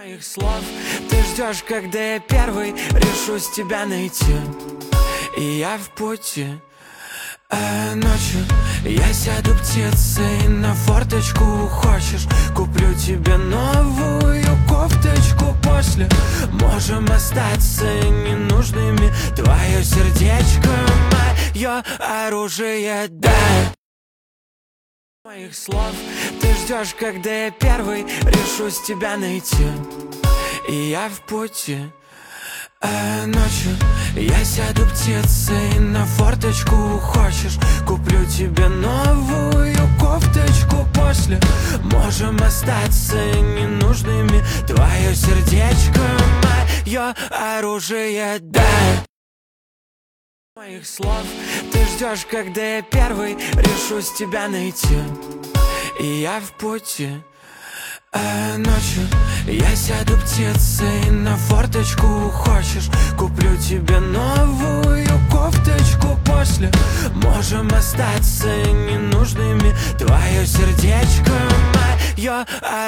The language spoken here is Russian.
Моих слов ты ждешь, когда я первый решусь тебя найти. И я в пути. Ночью я сяду птицей на форточку. Хочешь, куплю тебе новую кофточку. После можем остаться ненужными. Твое сердечко, мое оружие, да. Моих слов ты ждешь, когда я первый решусь тебя найти. И я в пути. Ночью я сяду птицей на форточку. Хочешь, куплю тебе новую кофточку. После можем остаться ненужными. Твое сердечко, мое оружие, да. Моих слов ты ждешь, когда я первый решусь тебя найти. И я в пути. Ночью я сяду птицей на форточку. Хочешь, куплю тебе новую кофточку. После можем остаться ненужными. Твое сердечко, мое